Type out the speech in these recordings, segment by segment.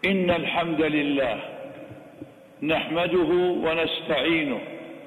إن الحمد لله نحمده ونستعينه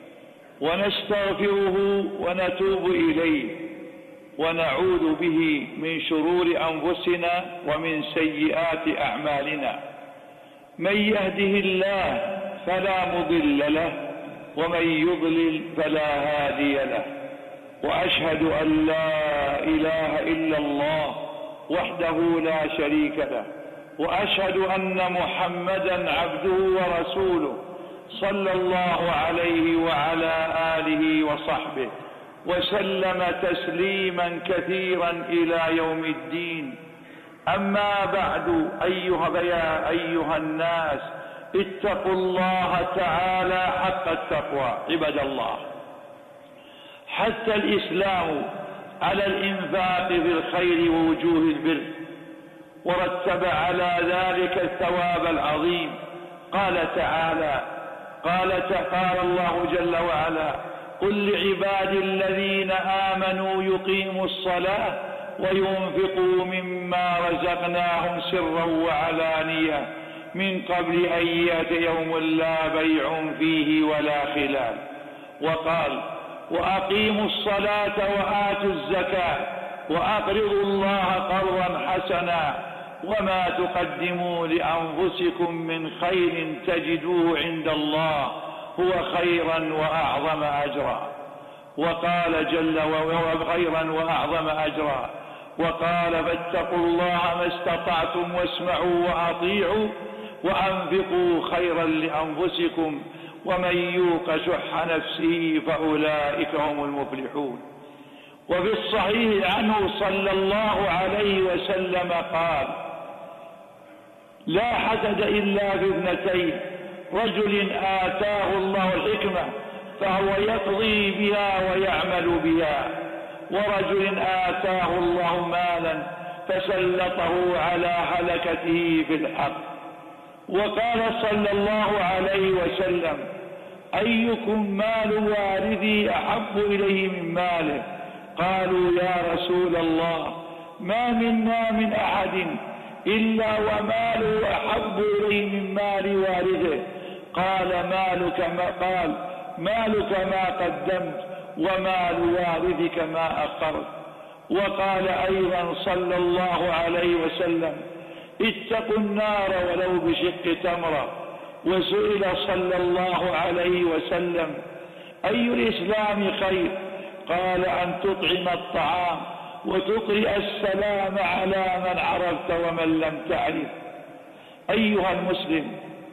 ونستغفره ونتوب إليه ونعوذ به من شرور أنفسنا ومن سيئات أعمالنا. من يهده الله فلا مضل له ومن يضلل فلا هادي له، وأشهد أن لا إله إلا الله وحده لا شريك له، وأشهد أن محمدا عبده ورسوله صلى الله عليه وعلى آله وصحبه وسلم تسليما كثيرا إلى يوم الدين. أما بعد، يا أيها الناس اتقوا الله تعالى حق التقوى. عباد الله، حتى الإسلام على الإنفاق في الخير ووجوه البر، ورتب على ذلك الثواب العظيم. قال تعالى: قال الله جل وعلا: قل لعبادي الذين آمنوا يقيموا الصلاة وينفقوا مما رزقناهم سرا وعلانية من قبل أن يأتي يوم لا بيع فيه ولا خلال. وقال: وأقيموا الصلاة وآتوا الزكاة وأقرضوا الله قرضا حسنا وما تقدموا لأنفسكم من خير تجدوه عند الله هو خيرا وأعظم أجرا. وقال جل وعلا: خيرا وأعظم أجرا. وقال: فاتقوا الله ما استطعتم واسمعوا وأطيعوا وأنفقوا خيرا لأنفسكم ومن يوق شح نفسه فأولئك هم المفلحون. وفي الصحيح عنه صلى الله عليه وسلم قال: لا حسد إلا في اثنتين: رجل آتاه الله الحكمة فهو يقضي بها ويعمل بها، ورجل آتاه الله مالا فسلطه على هلكته في الحق. وقال صلى الله عليه وسلم: أيكم مال والدي أحب إليه من ماله؟ قالوا: يا رسول الله، ما منا من أحد إلا وماله أحب إليه من مال والده. قال: مالك ما قدمت ومال والدك ما أخرت. وقال أيضا صلى الله عليه وسلم: اتقوا النار ولو بشق تمرة. وسئل صلى الله عليه وسلم: أي الإسلام خير؟ قال: أن تطعم الطعام وتقرئ السلام على من عرفت ومن لم تعرف. أيها المسلم،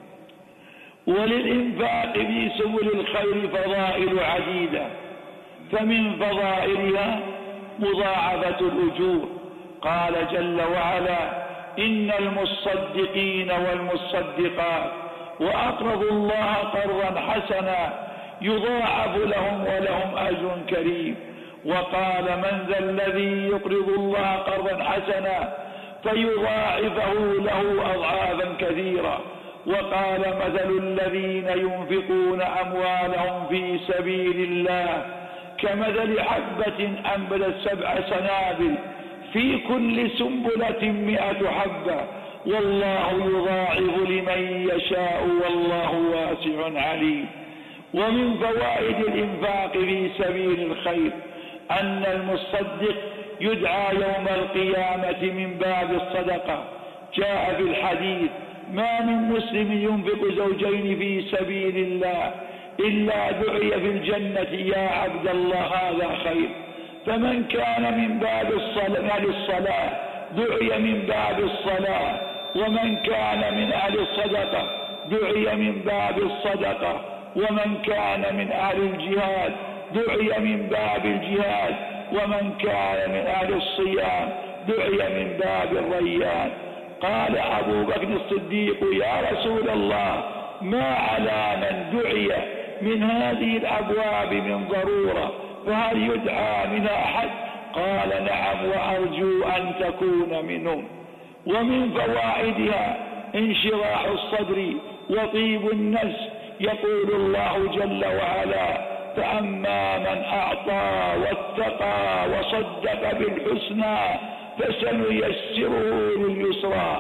وللإنفاق في سبل الخير فضائل عديدة، فمن فضائلها مضاعفة الأجور. قال جل وعلا: إن المصدقين والمصدقات وأقرضوا الله قرضا حسنا يضاعف لهم ولهم أجر كريم. وقال: من ذا الذي يقرض الله قرضا حسنا فيضاعفه له أضعافا كثيرة. وقال: مثل الذين ينفقون أموالهم في سبيل الله كمثل حبة أنبتت 7 سنابل في كل سنبلة 100 حبة والله يضاعف لمن يشاء والله واسع عليم. ومن فوائد الإنفاق في سبيل الخير أن المصدق يدعى يوم القيامة من باب الصدقة. جاء في الحديث: ما من مسلم ينفق زوجين في سبيل الله إلا دعي في الجنة يا عبد الله هذا خير. فمن كان من باب الصلاة دعي من باب الصلاة، ومن كان من أهل الصدقة دعي من باب الصدقة، ومن كان من أهل الجهاد دعي من باب الجهاد، ومن كان من أهل الصيام دعي من باب الريان. قال أبو بكر الصديق: يا رسول الله، ما على من دعي من هذه الأبواب من ضرورة، فهل يدعى من أحد؟ قال: نعم، وأرجو أن تكون منهم. ومن فوائدها انشراح الصدر وطيب النفس. يقول الله جل وعلا: فأما من أعطى واتقى وصدق بالحسنى فسنيسره لليسرى.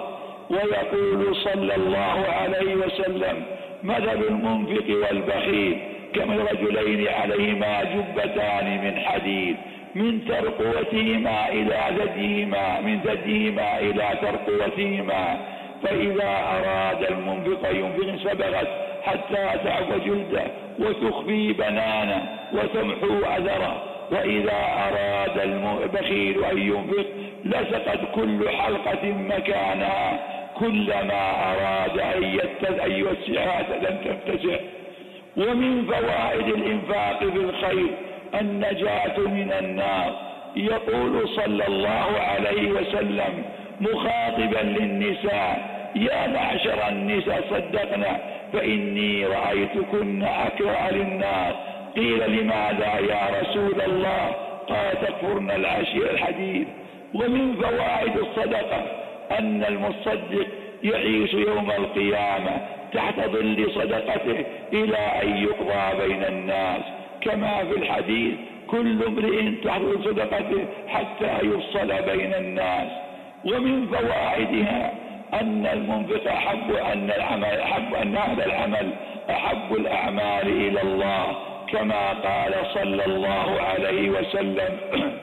ويقول صلى الله عليه وسلم: مثل المنفق والبخيل كمثل رجلين عليهما جبتان من حديد من ترقوتهما إلى ثديهما، من ثديهما إلى ترقوتهما، فإذا أراد المنفق ينفق سبغت حتى تعفى جلده وتخفي بنانه وتمحو أثره، وإذا أراد البخيل أن ينفق لصقت كل حلقة مكانها، كلما أراد أن يوسعها لم تتسع. ومن فوائد الإنفاق في الخير النجاة من النار. يقول صلى الله عليه وسلم مخاطبا للنساء: يا معشر النساء صدقنا فإني رأيتكن أكره للنار. قيل: لماذا يا رسول الله؟ قال: تكفرن العشير الحديث. ومن فوائد الصدقة أن المصدق يعيش يوم القيامة تحت ظل صدقته إلى أن يقضى بين الناس، كما في الحديث: كل امرئ تحت ظل صدقته حتى يفصل بين الناس. ومن فوائدها أن المنفق أن هذا العمل أحب الأعمال إلى الله، كما قال صلى الله عليه وسلم: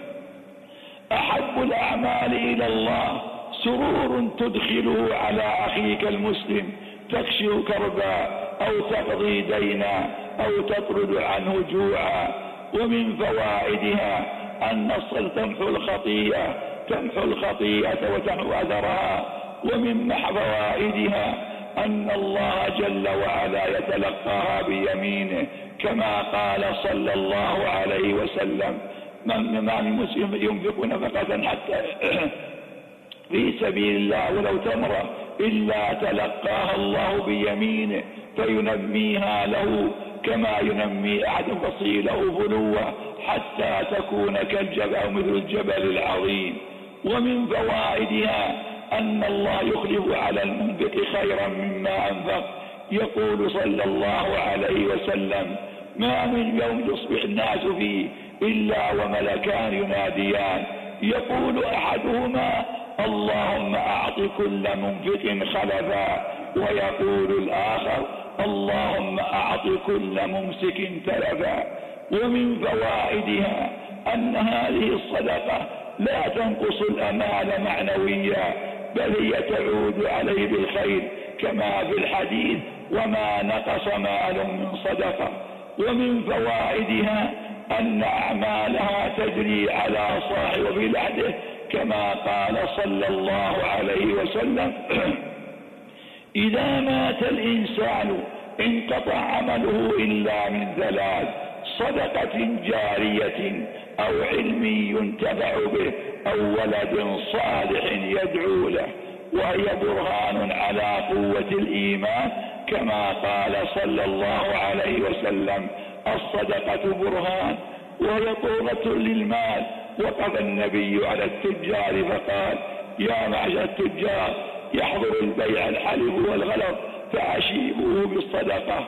أحب الأعمال إلى الله سرور تدخله على أخيك المسلم تكشف كربا أو تقضي دينا أو تطرد عنه جوعا. ومن فوائدها أن الصلاة تمحو الخطيئة وتمحو أثرها. ومن فوائدها أن الله جل وعلا يتلقاها بيمينه، كما قال صلى الله عليه وسلم: ما من مسلم ينفق نفقة حتى في سبيل الله ولو تمرة إلا تلقاها الله بيمينه فينميها له كما ينمي أحد فصيله فلوة حتى تكون كالجبل أو مثل الجبل العظيم. ومن فوائدها أن الله يخلف على المنفق خيرا مما أنفق. يقول صلى الله عليه وسلم: ما من يوم يصبح الناس فيه إلا وملكان يناديان، يقول أحدهما: اللهم أعط كل منفق خلفا، ويقول الآخر: اللهم أعط كل ممسك تلفا. ومن فوائدها أن هذه الصدقة لا تنقص الأمال معنويا، بل هي تعود عليه بالخير، كما في الحديث: وما نقص مال من صدقة. ومن فوائدها أن أعمالها تجري على صاحب بلده، كما قال صلى الله عليه وسلم: إذا مات الإنسان انقطع عمله إلا من ثلاث: صدقة جارية أو علم ينتفع به أو ولد صالح يدعو له، وهي برهان على قوة الإيمان، كما قال صلى الله عليه وسلم: الصدقة برهان وهي طهرة للمال. وقف النبي على التجار فقال: يا معشر التجار، يحضر البيع الحلف والغلط فأشيبوه بالصدقة.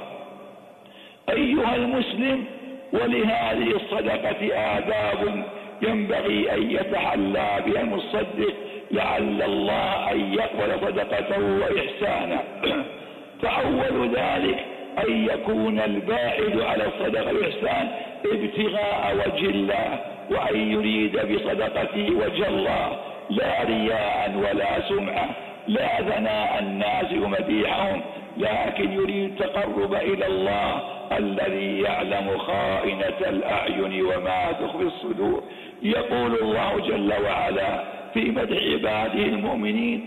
أيها المسلم، ولهذه الصدقة آداب ينبغي أن يتحلى بها المصدق لعل الله أن يقبل صدقته وإحسانه. فأول ذلك أن يكون الباعث على الصدقة والإحسان ابتغاء وجه الله، وأن يريد بصدقته وجه الله، لا رياء ولا سمعة، لا ثناء الناس ومديحهم، لكن يريد التقرب إلى الله الذي يعلم خائنة الأعين وما تخفي الصدور. يقول الله جل وعلا في مدح عباده المؤمنين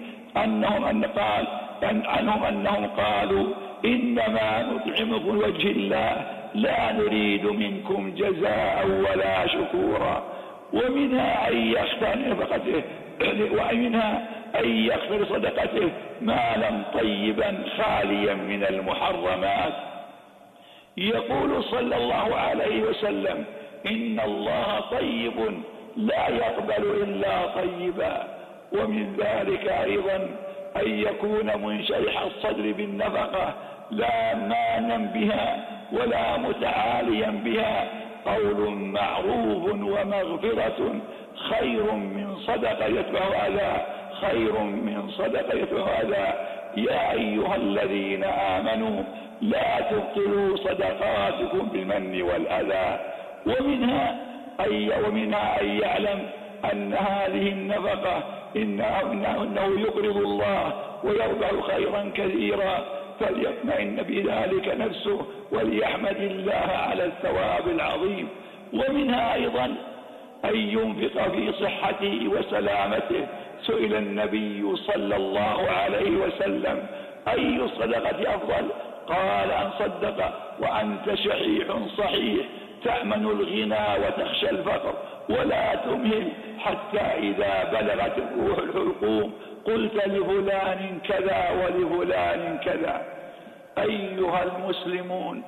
أنهم قالوا: إنما نطعمكم لوجه الله لا نريد منكم جزاء ولا شكورا. ومنها أن يختار صدقته مالا طيبا خاليا من المحرمات. يقول صلى الله عليه وسلم: إن الله طيب لا يقبل إلا طيبا. ومن ذلك أيضا أن يكون منشرح الصدر بالنفقة، لا مانا بها ولا متعاليا بها. قول معروف ومغفرة خير من صدقة يتبع أذى، خير من صدقة. هذا يا أيها الذين آمنوا لا تبطلوا صدقاتكم بالمن والأذى. ومنها أن يعلم أن هذه النفقة إنه يقرض الله ويربح خيرا كثيرا، فليطمئن بذلك نفسه وليحمد الله على الثواب العظيم. ومنها أيضا أن ينفق في صحته وسلامته. سئل النبي صلى الله عليه وسلم أي الصدقة أفضل؟ قال أن صدق وأنت شحيح صحيح تأمن الغنى وتخشى الفقر ولا تمهل حتى إذا بلغت الروح الحلقوم قلت لفلان كذا ولفلان كذا. أيها المسلمون،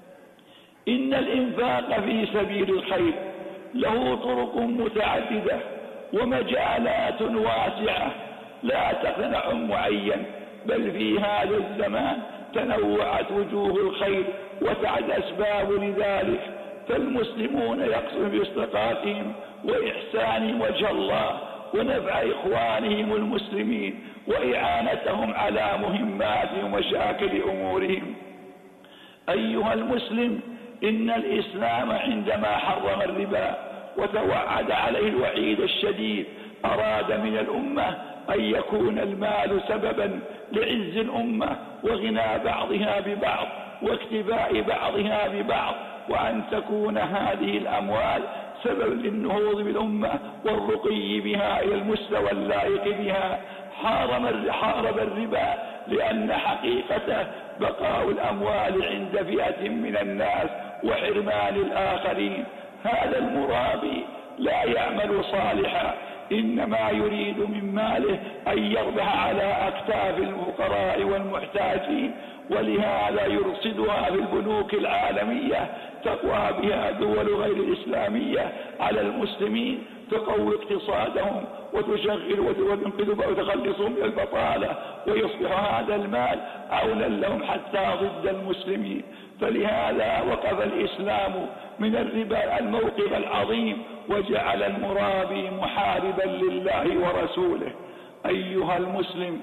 إن الإنفاق في سبيل الخير له طرق متعددة ومجالات واسعة لا تقنع معين، بل في هذا الزمان تنوعت وجوه الخير وسعت أسباب لذلك، فالمسلمون يقصدون بإصدقائهم وإحسان وجه الله ونفع إخوانهم المسلمين وإعانتهم على مهماتهم ومشاكل أمورهم. أيها المسلم، إن الإسلام عندما حرم الربا وتوعد عليه الوعيد الشديد أراد من الأمة أن يكون المال سببا لعز الأمة وغنى بعضها ببعض واكتفاء بعضها ببعض، وأن تكون هذه الأموال سبب للنهوض بالأمة والرقي بها إلى المستوى اللائق بها. حارب الربا لأن حقيقته بقاء الأموال عند فئة من الناس وحرمان الآخرين. هذا المرابي لا يعمل صالحا، إنما يريد من ماله أن يربح على أكتاف الفقراء والمحتاجين، ولهذا يرصدها في البنوك العالمية تقوى بها دول غير الإسلامية على المسلمين، تقوي اقتصادهم وتشغل وتنقذهم وتخلصهم من البطالة، ويصبح هذا المال عونا لهم حتى ضد المسلمين. فلهذا وقف الإسلام من الربا الموقف العظيم وجعل المرابي محاربا لله ورسوله. أيها المسلم،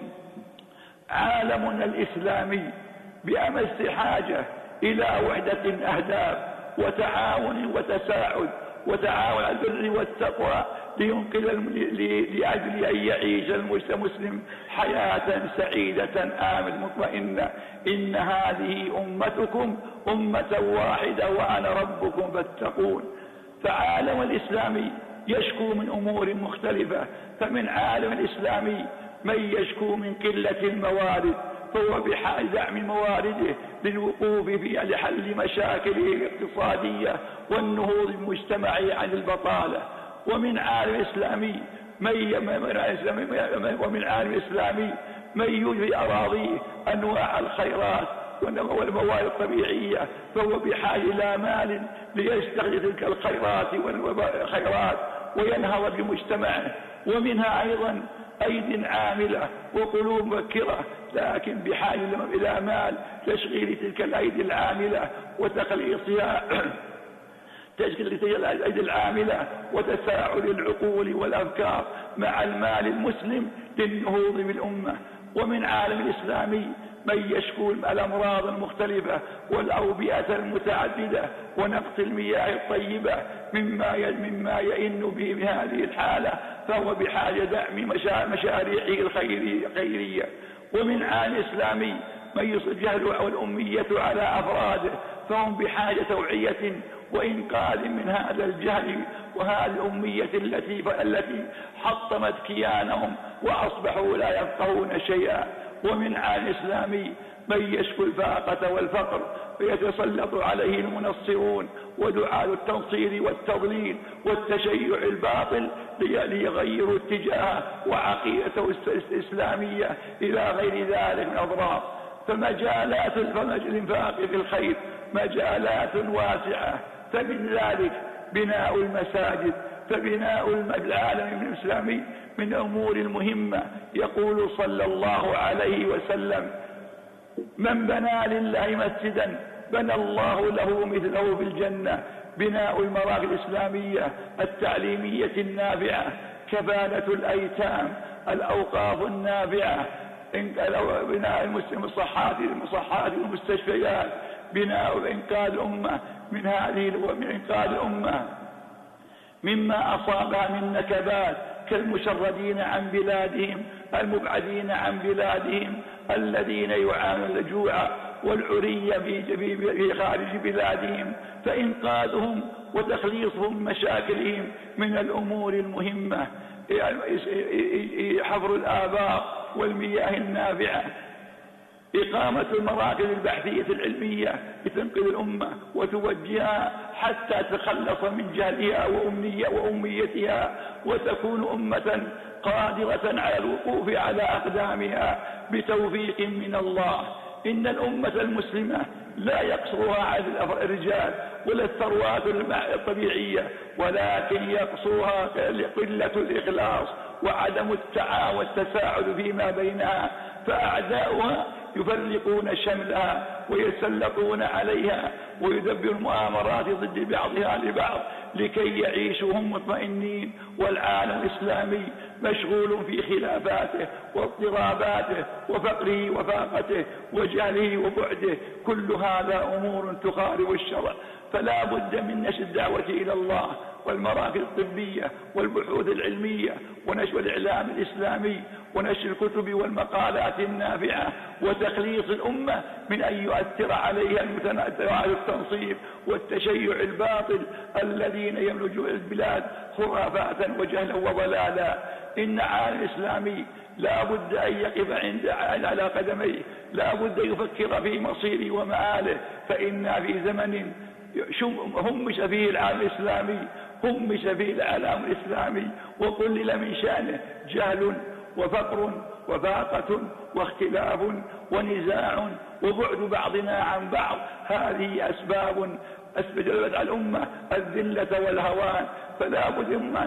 عالمنا الإسلامي بأمس حاجة إلى وحدة أهداف وتعاون وتساعد وتعاون على البر والتقوى لأجل أن يعيش المسلم حياة سعيدة آمنة مطمئنة. إن هذه أمتكم أمة واحدة وأنا ربكم فاتقون. فعالم الإسلامي يشكو من أمور مختلفة، فمن عالم الإسلامي من يشكو من قلة الموارد، فهو بحاجة دعم موارده للوقوف لحل مشاكله الاقتصادية والنهوض المجتمعي عن البطالة. ومن عالم إسلامي من يجري أراضيه أنواع الخيرات والموارد الطبيعية، فهو بحاجة إلى مال ليستغل تلك الخيرات والخيرات وينهض بمجتمعه. ومنها أيضا أيد عاملة وقلوب مفكرة، لكن بحاجة إلى مال تشغيل تلك الأيدي العاملة وتخليصها تشغيل الأيدي العاملة وتفاعل العقول والأفكار مع المال المسلم للنهوض بالأمة. ومن عالم الإسلامي من يشكو الأمراض المختلفة والأوبئة المتعددة ونقص المياه الطيبة مما يئن به بهذه الحالة، فهو بحاجة دعم مشاريعه الخيرية. ومن عالم الإسلامي من يصل الجهل والأمية على أفراده، فهم بحاجة توعية وإنقاذ من هذا الجهل وهذه الأمية التي حطمت كيانهم وأصبحوا لا يفقهون شيئا. ومن عالم الإسلامي من يشكو الفاقة والفقر، فيتسلط عليه المنصرون ودعاة التنصير والتضليل والتشيع الباطل ليغيروا اتجاهه وعقيدته الإسلامية إلى غير ذلك من أضرار. فمجالات الإنفاق في الخير مجالات واسعة، فمن ذلك بناء المساجد. فبناء العالم الإسلامي من الأمور المهمة. يقول صلى الله عليه وسلم: من بنى لله مسجدا بنى الله له مثله في الجنة. بناء المراكز الإسلامية التعليمية النافعة كفالة الأيتام، الأوقاف النافعة، بناء المصحات والمستشفيات، بناء إنقاذ الأمة من إنقاذ الأمة مما أصابها من نكبات، كالمشردين عن بلادهم، المبعدين عن بلادهم، الذين يعانون الجوع والعري في خارج بلادهم، فإنقاذهم وتخليصهم من مشاكلهم من الأمور المهمة، حفر الآبار والمياه النافعة، إقامة المراكز البحثية العلمية لتنقذ الأمة وتوجهها حتى تتخلص من جهلها وأميتها، وتكون أمة قادرة على الوقوف على أقدامها بتوفيق من الله. إن الأمة المسلمة لا يقصرها عدد الرجال ولا الثروات الطبيعية، ولكن يقصرها قلة الإخلاص وعدم التعاون والتساعد فيما بينها، فأعداؤها يفرقون شملها ويتسلطون عليها ويدبرون المؤامرات ضد بعضها لبعض لكي يعيشوا هم مطمئنين، والعالم الإسلامي مشغول في خلافاته واضطراباته وفقره وفاقته وجهله وبعده، كل هذا أمور تخالف الشرع. فلا بد من نشر الدعوة إلى الله والمراكز الطبية والبحوث العلمية ونشر الإعلام الإسلامي ونشر الكتب والمقالات النافعة، وتخليص الأمة من أن يؤثر عليها التنصيب والتشيع الباطل الذين يملكون البلاد خرافات وجهلا وضلالا. إن العالم الإسلامي لا بد أن يقف على قدميه، لا بد أن يفكر في مصيره ومآله، فإنا في زمن همش فيه العالم الإسلامي، همش فيه العالم الإسلامي وقلل من شأنه جهل وفقر وفاقة واختلاف ونزاع وبعد بعضنا عن بعض. هذه أسباب جلبت على الأمة الذلة والهوان، فلا بد أن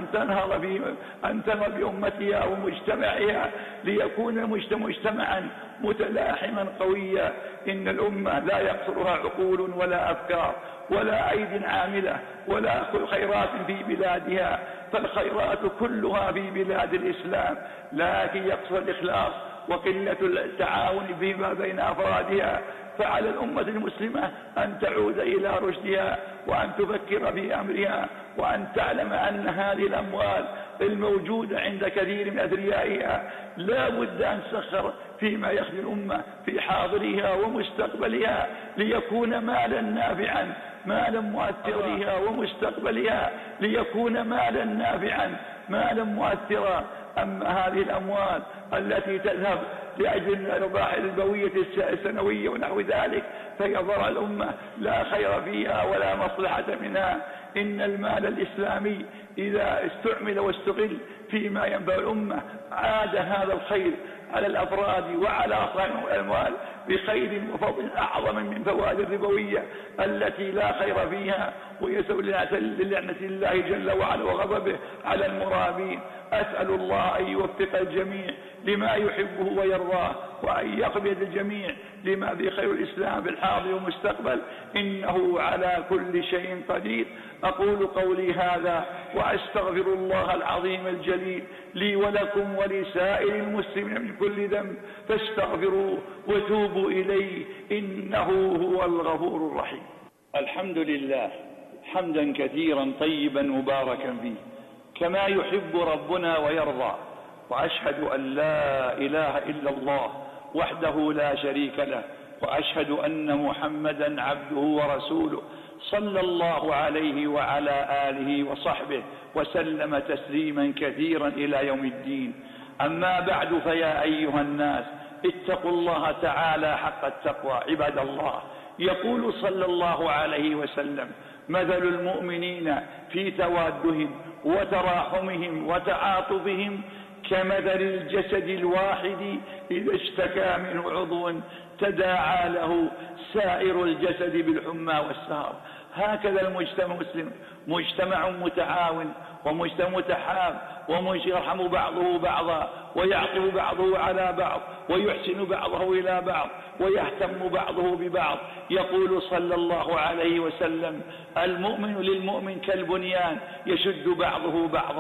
تنهض بأمتها ومجتمعها ليكون مجتمعا متلاحما قويا. إن الأمة لا يقصرها عقول ولا أفكار ولا أيد عاملة ولا خيرات في بلادها، فالخيرات كلها في بلاد الإسلام، لكن يقصر الإخلاص وقلة التعاون فيما بين أفرادها. فعلى الأمة المسلمة أن تعود إلى رشدها وأن تفكر في أمرها، وأن تعلم أن هذه الأموال الموجودة عند كثير من أثريائها لا بد أن تسخر فيما يخدم الأمة في حاضرها ومستقبلها ليكون مالا نافعا، مالا مؤثرها ومستقبلها ليكون مالا نافعا، مالا مؤثرا. أما هذه الأموال التي تذهب لأجل الأرباح البوية السنوية ونحو ذلك فيضر الأمة لا خير فيها ولا مصلحة منها. إن المال الإسلامي إذا استعمل واستغل فيما ينفع الأمة عاد هذا الخير على الأفراد وعلى أصحاب الأموال بخير وفضل أعظم من فوائد الربوية التي لا خير فيها، ويسوء للعنة الله جل وعلا وغضبه على المرابين. أسأل الله أن يوفق الجميع لما يحبه ويرضاه، وأن يقبض الجميع لما في خير الإسلام في الحاضر والمستقبل، إنه على كل شيء قدير. أقول قولي هذا وأستغفر الله العظيم الجليل لي ولكم ولسائر المسلمين من كل ذنب، فاستغفروه وتوبوا إليه إنه هو الغفور الرحيم. الحمد لله حمدا كثيرا طيبا مباركا فيه كما يحب ربنا ويرضى، وأشهد أن لا إله إلا الله وحده لا شريك له، وأشهد أن محمدا عبده ورسوله صلى الله عليه وعلى آله وصحبه وسلم تسليما كثيرا إلى يوم الدين. أما بعد، فيا أيها الناس اتقوا الله تعالى حق التقوى عباد الله. يقول صلى الله عليه وسلم: مثل المؤمنين في توادهم وتراحمهم وتعاطفهم كمثل الجسد الواحد إذا اشتكى منه عضو تداعى له سائر الجسد بالحمى والسهر. هكذا المجتمع المسلم مجتمع متعاون ومجتمع متحاب ويرحم بعضه بعضا ويعطف بعضه على بعض ويحسن بعضه إلى بعض ويهتم بعضه ببعض. يقول صلى الله عليه وسلم: المؤمن للمؤمن كالبنيان يشد بعضه بعضا.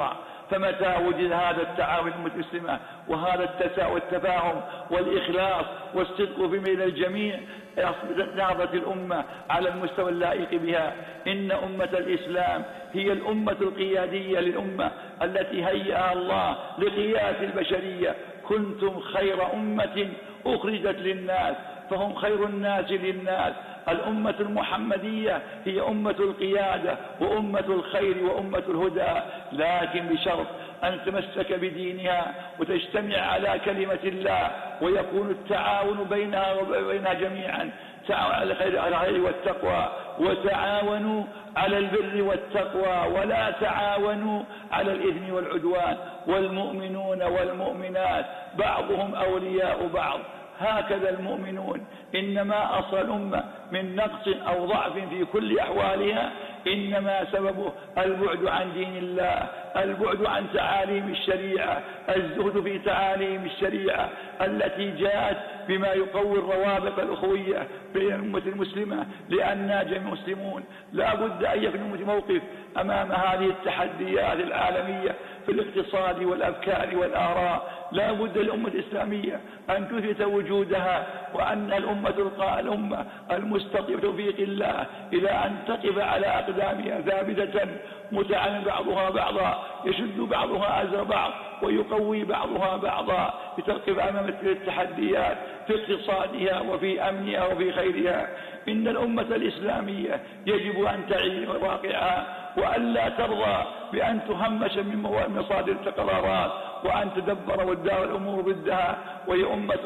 فمتى وجد هذا التعاون المسلمة وهذا والتفاهم والإخلاص والصدق بين الجميع نهضت الأمة على المستوى اللائق بها. إن أمة الإسلام هي الأمة القيادية للأمة التي هيأها الله لقيادة البشرية. كنتم خير أمة أخرجت للناس، فهم خير الناس للناس. الأمة المحمدية هي أمة القيادة وأمة الخير وأمة الهدى، لكن بشرط أن تمسك بدينها وتجتمع على كلمة الله، ويكون التعاون بينها وبينها جميعا. تعاونوا على الخير والتقوى، وتعاونوا على البر والتقوى، ولا تعاونوا على الإثم والعدوان. والمؤمنون والمؤمنات بعضهم أولياء بعض. هكذا المؤمنون. إنما أصل الأمة من نقص أو ضعف في كل أحوالها إنما سببه البعد عن دين الله، البعد عن تعاليم الشريعة، الزهد في تعاليم الشريعة التي جاءت بما يقوي الروابط الأخوية بين الأمة المسلمة، لأننا جميع مسلمون. لا بد أن يكون الأمة موقف أمام هذه التحديات العالمية في الاقتصاد والأفكار والآراء. لا بد للأمة الإسلامية أن تثبت وجودها، وأن الأمة المستقيمة بتوفيق الله إلى أن تقف على أقدامها ثابتة متعاون بعضها بعضا، يشد بعضها أزر بعض ويقوي بعضها بعضا لتقف أمام التحديات في اقتصادها وفي أمنها وفي خيرها. إن الأمة الإسلامية يجب أن تعي واقعها، وألا ترضى بأن تهمش من مصادر القرارات، وأن تدبر وتدار الأمور ضدها. وهي أمة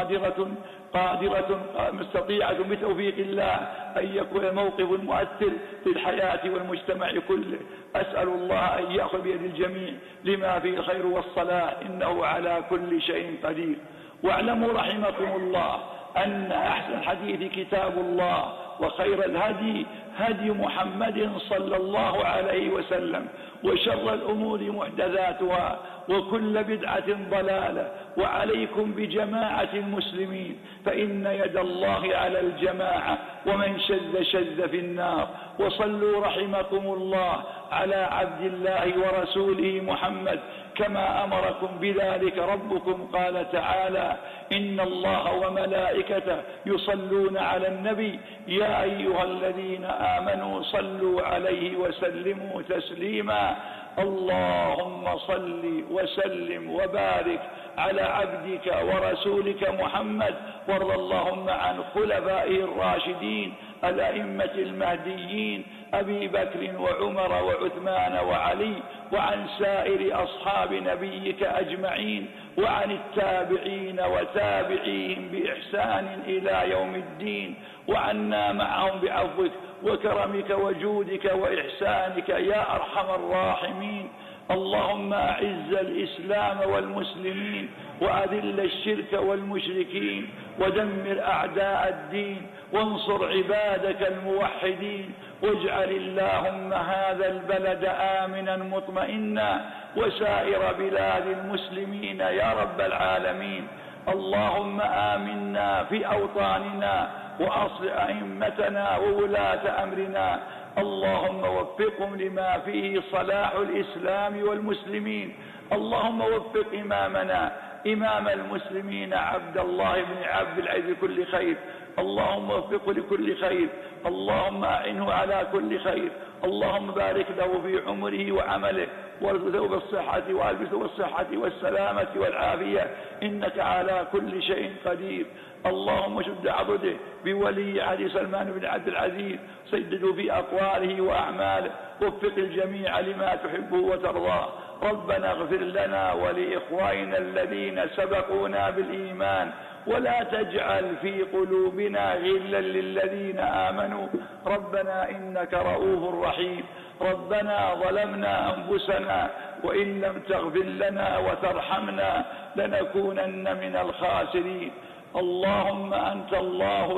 قادرة مستطيعة بتوفيق الله أن يكون موقف مؤثر في الحياة والمجتمع كله. أسأل الله أن يأخذ بيد الجميع لما فيه الخير والصلاح، إنه على كل شيء قدير. واعلموا رحمكم الله أن أحسن الحديث كتاب الله، وخير الهدي هدي محمد صلى الله عليه وسلم، وشر الأمور محدثاتها، وكل بدعة ضلالة. وعليكم بجماعة المسلمين، فإن يد الله على الجماعة، ومن شذ في النار. وصلوا رحمكم الله على عبد الله ورسوله محمد كما أمركم بذلك ربكم. قال تعالى: إن الله وملائكته يصلون على النبي يا أيها الذين آمنوا صلوا عليه وسلموا تسليما. اللهم صل وسلم وبارك على عبدك ورسولك محمد، وارض اللهم عن خلفائه الراشدين الأئمة المهديين أبي بكر وعمر وعثمان وعلي، وعن سائر أصحاب نبيك أجمعين، وعن التابعين وتابعيهم بإحسان إلى يوم الدين، وعنا معهم بعفوك وكرمك وجودك وإحسانك يا أرحم الراحمين. اللهم أعز الإسلام والمسلمين، وأذل الشرك والمشركين، ودمر أعداء الدين، وانصر عبادك الموحدين. واجعل اللهم هذا البلد آمنا مطمئنا، وسائر بلاد المسلمين يا رب العالمين. اللهم آمنا في أوطاننا، وأصل أئمتنا وولاة أمرنا. اللهم وفقهم لما فيه صلاح الإسلام والمسلمين. اللهم وفق إمامنا إمام المسلمين عبد الله بن عبد العزيز لكل خير. اللهم وفقه لكل خير. اللهم أعنه على كل خير. اللهم بارك له في عمره وعمله، وارزقه بالصحة والبسه بالصحة والسلامة والعافية، إنك على كل شيء قدير. اللهم شد عضده بولي عهد سلمان بن عبد العزيز، سدده في أقواله وأعماله، وفق الجميع لما تحبه وترضاه. ربنا اغفر لنا ولإخواننا الذين سبقونا بالإيمان، ولا تجعل في قلوبنا غلا للذين آمنوا. ربنا إنك رؤوف رحيم. ربنا ظلمنا أنفسنا، وإن لم تغفر لنا وترحمنا لنكونن من الخاسرين. اللهم أنت الله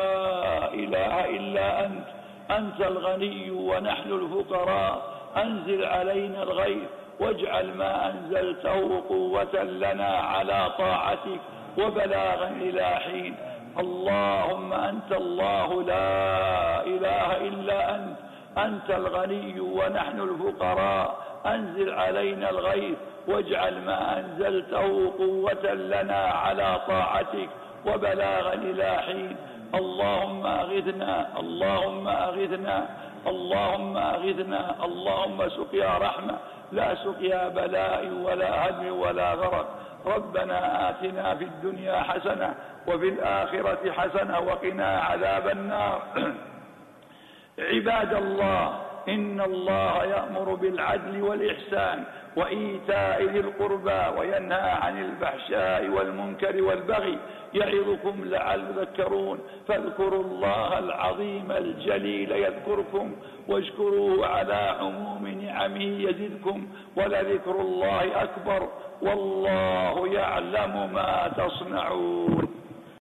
لا إله إلا أنت الغني ونحن الفقراء. أنزل علينا الغيث، واجعل ما أنزلته قوة لنا على طاعتك وبلاغا إلى حين. اللهم أنت الله لا إله إلا أنت الغني ونحن الفقراء. أنزل علينا الغيث واجعل ما أنزلته قوة لنا على طاعتك وبلاغا إلى حين. اللهم أغثنا اللهم أغثنا اللهم أغثنا اللهم سقيا رحمة لا سقيا بلاء ولا هدم ولا غرق. ربنا آتنا في الدنيا حسنة وفي الآخرة حسنة وقنا عذاب النار. عباد الله، إن الله يأمر بالعدل والإحسان وإيتاء ذي القربى وينهى عن الفحشاء والمنكر والبغي يعظكم لعلكم تذكرون. فاذكروا الله العظيم الجليل يذكركم واشكروه على عموم نعمه يزدكم ولذكر الله أكبر والله يعلم ما تصنعون.